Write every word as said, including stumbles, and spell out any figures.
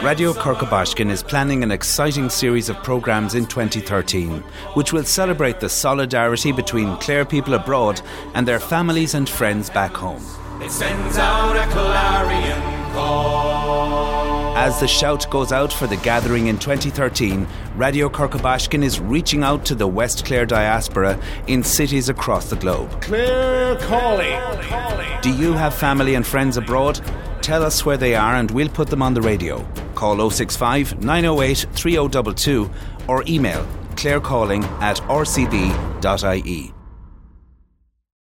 Radio Corcabashkin is planning an exciting series of programmes in twenty thirteen, which will celebrate the solidarity between Clare people abroad and their families and friends back home. It sends out a clarion call. As the shout goes out for the gathering in twenty thirteen, Radio Corcabashkin is reaching out to the West Clare diaspora in cities across the globe. Clare calling. Do you have family and friends abroad? Tell us where they are and we'll put them on the radio. Call oh six five, nine oh eight, three oh two two or email clarecalling at r c b dot i e.